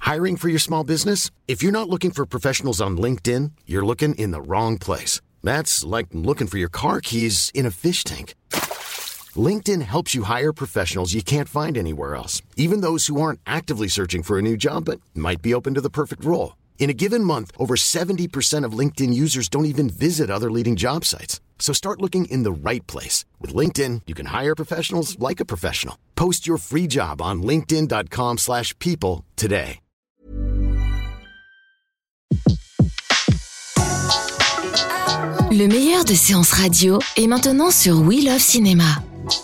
Hiring for your small business? If you're not looking for professionals on LinkedIn, you're looking in the wrong place. That's like looking for your car keys in a fish tank. LinkedIn helps you hire professionals you can't find anywhere else, even those who aren't actively searching for a new job but might be open to the perfect role. In a given month, over 70% of LinkedIn users don't even visit other leading job sites. So start looking in the right place. With LinkedIn, you can hire professionals like a professional. Post your free job on linkedin.com/people today. Le meilleur de séances radio est maintenant sur We Love Cinéma.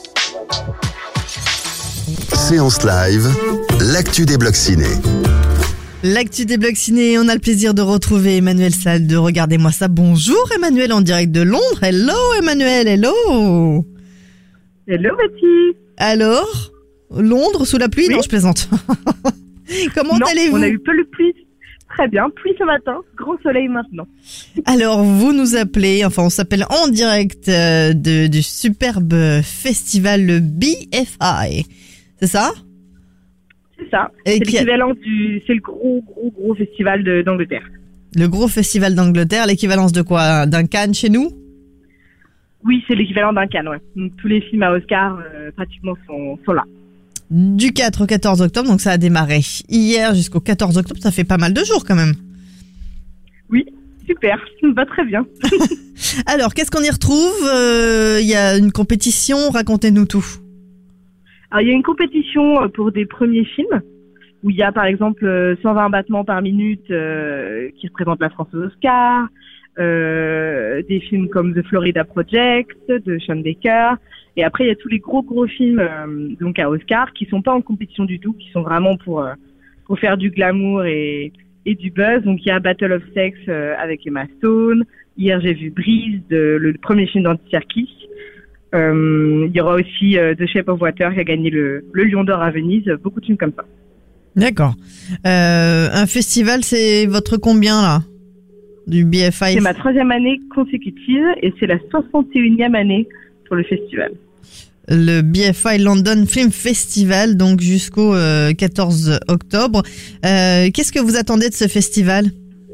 Séance live, l'actu des blocs ciné. L'actu des blocs ciné, on a le plaisir de retrouver Emmanuel Salle de Regardez-moi ça. Bonjour Emmanuel, en direct de Londres. Hello Emmanuel, hello. Hello Betty. Alors, Londres sous la pluie? Oui. Non, je plaisante. Comment allez-vous? On a eu peu de pluie. Très bien, pluie ce matin, grand soleil maintenant. Alors, vous nous appelez, on s'appelle en direct du superbe festival le BFI. C'est ça? C'est ça. C'est l'équivalent c'est le gros festival d'Angleterre. Le gros festival d'Angleterre, l'équivalence de quoi? D'un Cannes chez nous? Oui, c'est l'équivalent d'un Cannes, ouais. Donc, tous les films à Oscar, pratiquement, sont là. Du 4 au 14 octobre, donc ça a démarré hier jusqu'au 14 octobre, ça fait pas mal de jours quand même. Oui, super, ça me va très bien. Alors, qu'est-ce qu'on y retrouve? Il y a une compétition, racontez-nous tout. Alors, il y a une compétition pour des premiers films, où il y a par exemple 120 battements par minute qui représentent la France aux Oscars, des films comme The Florida Project de Sean Baker. Et après, il y a tous les gros films donc à Oscar qui sont pas en compétition du tout, qui sont vraiment pour faire du glamour et du buzz. Donc il y a Battle of Sex avec Emma Stone. Hier, j'ai vu Breeze, le premier film d'Andy Serkis. Il y aura aussi The Shape of Water qui a gagné le Lion d'Or à Venise. Beaucoup de films comme ça. D'accord. Un festival, c'est votre combien là du BFI? C'est ma 3e année consécutive et c'est la 61e année pour le festival. Le BFI London Film Festival, donc jusqu'au 14 octobre. Qu'est-ce que vous attendez de ce festival?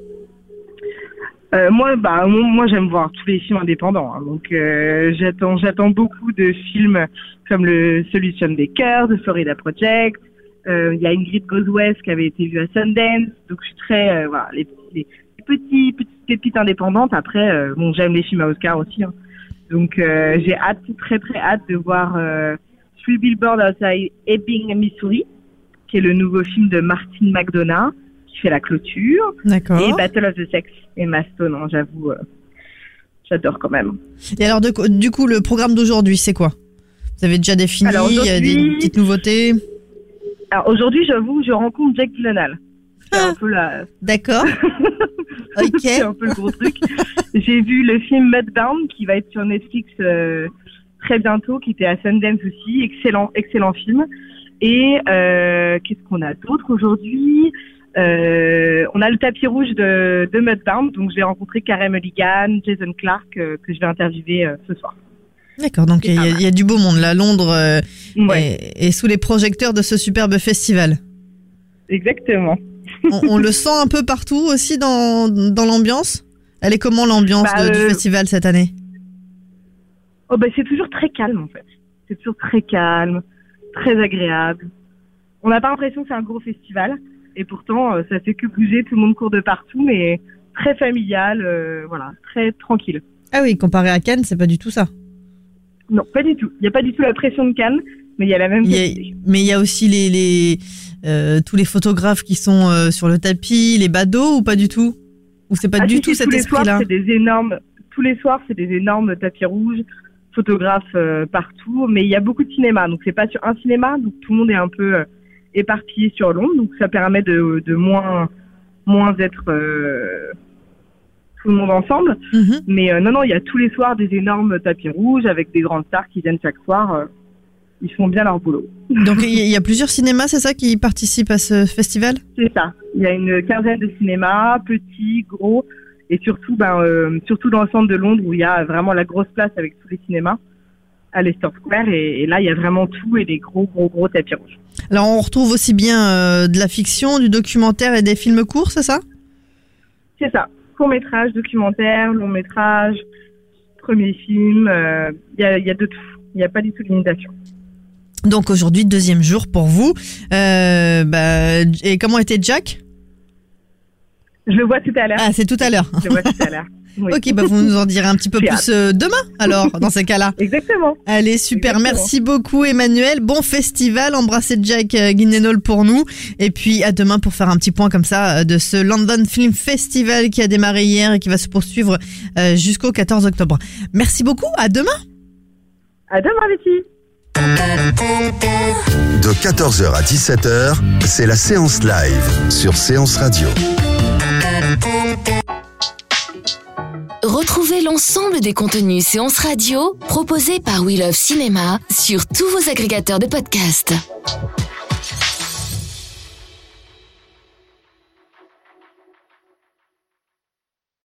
Moi, j'aime voir tous les films indépendants. Hein. Donc, j'attends beaucoup de films comme celui de Sean Baker, de Florida Project. Il y a Ingrid Goes West qui avait été vue à Sundance. Donc, je suis très les petites pépites indépendantes. Après, j'aime les films à Oscar aussi. Hein. Donc, j'ai très hâte de voir Three Billboards Outside Ebbing, Missouri, qui est le nouveau film de Martin McDonagh, qui fait la clôture. D'accord. Et Battle of the Sex, Emma Stone, hein, j'avoue, j'adore quand même. Et alors, du coup, le programme d'aujourd'hui, c'est quoi? Vous avez déjà défini? Il y a des petites nouveautés? Alors, aujourd'hui, j'avoue, je rencontre Jake Gyllenhaal. C'est un peu la... D'accord. Ok. C'est un peu le gros truc. J'ai vu le film Mudbound qui va être sur Netflix très bientôt, qui était à Sundance aussi. Excellent film. Et qu'est-ce qu'on a d'autre aujourd'hui? On a le tapis rouge de Mudbound. Donc, je vais rencontrer Carey Mulligan, Jason Clarke que je vais interviewer ce soir. D'accord, donc il y a du beau monde là. Londres est sous les projecteurs de ce superbe festival. Exactement. On le sent un peu partout aussi dans l'ambiance. Elle est comment l'ambiance du festival cette année? C'est toujours très calme en fait. C'est toujours très calme, très agréable. On n'a pas l'impression que c'est un gros festival et pourtant ça fait que bouger, tout le monde court de partout, mais très familial, très tranquille. Ah oui, comparé à Cannes, c'est pas du tout ça. Non, pas du tout. Il n'y a pas du tout la pression de Cannes, mais il y a la même qualité. Mais il y a aussi tous les photographes qui sont sur le tapis, les badauds ou pas du tout? Ou c'est pas du tout cet esprit-là? Tous les soirs, c'est des énormes tapis rouges, photographes partout, mais il y a beaucoup de cinéma, donc c'est pas sur un cinéma, donc tout le monde est un peu éparpillé sur Londres, donc ça permet de moins être tout le monde ensemble. Mm-hmm. Mais non, il y a tous les soirs des énormes tapis rouges avec des grandes stars qui viennent chaque soir. Ils font bien leur boulot. Donc il y a plusieurs cinémas, c'est ça, qui participent à ce festival? C'est ça. Il y a une quinzaine de cinémas, petits, gros, et surtout dans le centre de Londres où il y a vraiment la grosse place avec tous les cinémas. à Leicester Square et là il y a vraiment tout et des gros tapis rouges. Alors on retrouve aussi bien de la fiction, du documentaire et des films courts, c'est ça ? C'est ça, court-métrage, documentaire, long-métrage, premier film, il y a de tout, il n'y a pas du tout de limitation. Donc aujourd'hui, 2e jour pour vous. Et comment était Jack ? Je le vois tout à l'heure. Ah, c'est tout à l'heure. Je le vois tout à l'heure. Oui. Ok, vous nous en direz un petit peu plus demain, alors, dans ces cas-là. Exactement. Allez, super. Exactement. Merci beaucoup, Emmanuel. Bon festival. Embrassez Jack Gyllenhaal pour nous. Et puis, à demain pour faire un petit point comme ça de ce London Film Festival qui a démarré hier et qui va se poursuivre jusqu'au 14 octobre. Merci beaucoup. À demain. À demain, Betty. De 14h à 17h, c'est la séance live sur Séance Radio. Retrouvez l'ensemble des contenus séances radio proposés par We Love Cinéma sur tous vos agrégateurs de podcasts.